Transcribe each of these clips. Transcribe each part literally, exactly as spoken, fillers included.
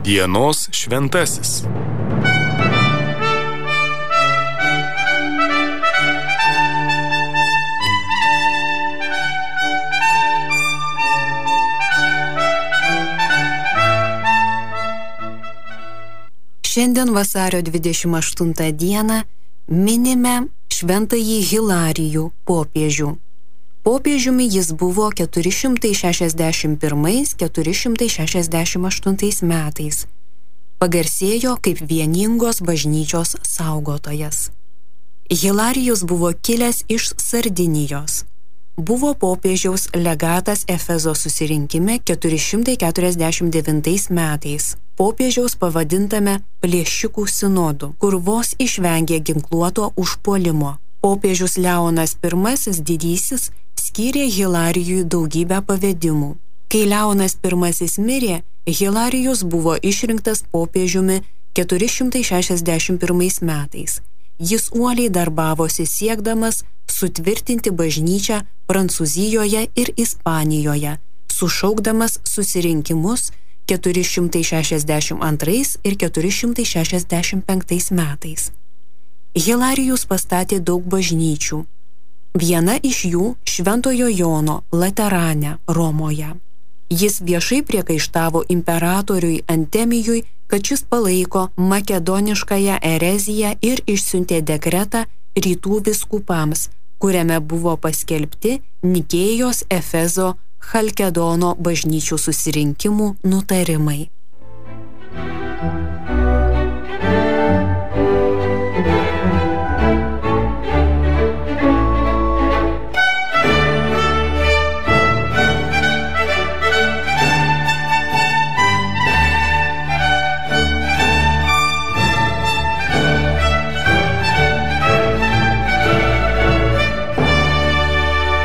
Dienos šventasis. Šiandien vasario dvidešimt aštuntą dieną minime šventąjį Hilarijų popiežių. Popiežiumi jis buvo keturi šimtai šešiasdešimt pirmais - keturi šimtai šešiasdešimt aštuntais metais. Pagarsėjo kaip vieningos bažnyčios saugotojas. Hilarijus buvo kilęs iš Sardinijos. Buvo popiežiaus legatas Efezo susirinkime keturi šimtai keturiasdešimt devintais metais. Popiežiaus pavadintame plėšikų sinodu, kur vos išvengė ginkluoto užpuolimo. Popiežius Leonas pirmasis didysis skyrė Hilarijui daugybę pavedimų. Kai Leonas pirmasis mirė, Hilarijus buvo išrinktas popiežiumi keturi šimtai šešiasdešimt pirmais metais. Jis uoliai darbavosi siekdamas sutvirtinti bažnyčią Prancūzijoje ir Ispanijoje, sušaukdamas susirinkimus keturi šimtai šešiasdešimt antrais ir keturi šimtai šešiasdešimt penktais metais. Hilarijus pastatė daug bažnyčių. Viena iš jų Šventojo Jono Laterane Romoje. Jis viešai priekaištavo imperatoriui Antemijui, kad šis palaiko makedoniškąją ereziją ir išsiuntė dekretą rytų vyskupams, kuriame buvo paskelbti Nikėjos, Efezo, Chalkedono bažnyčių susirinkimų nutarimai.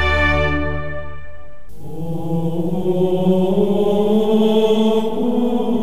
Oh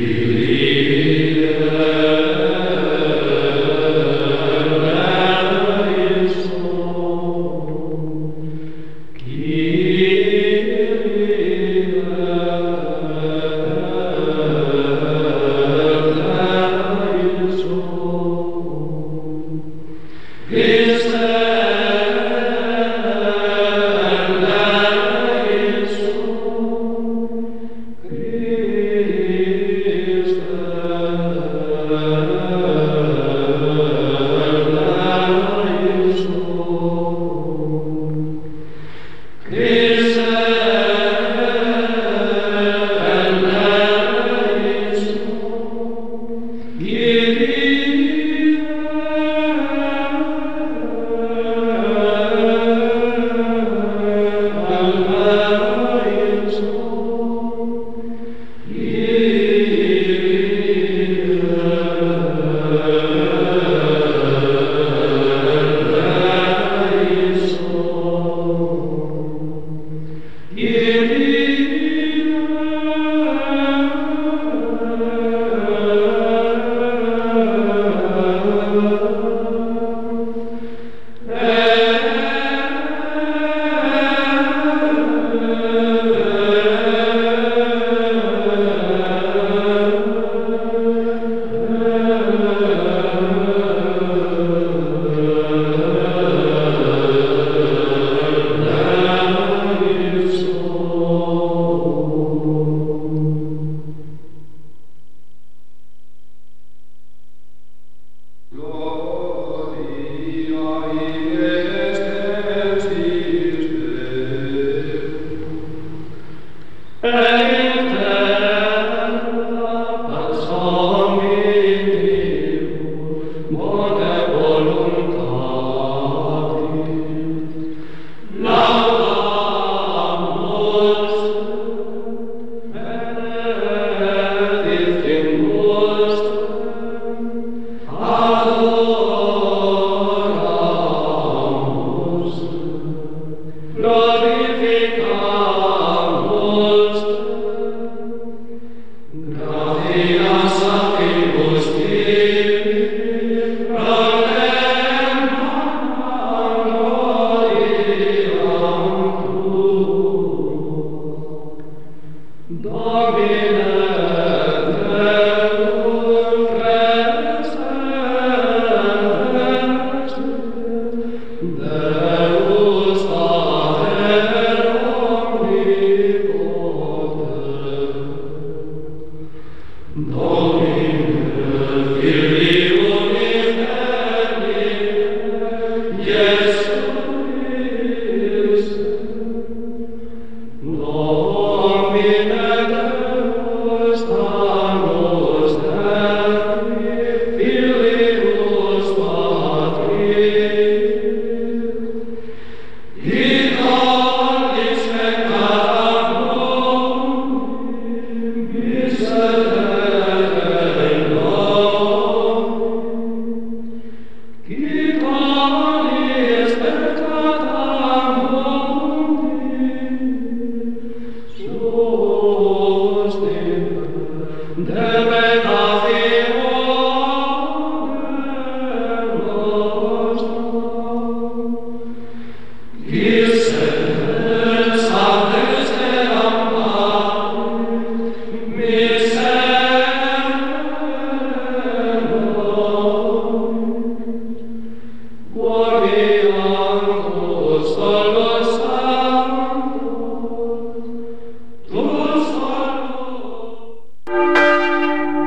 The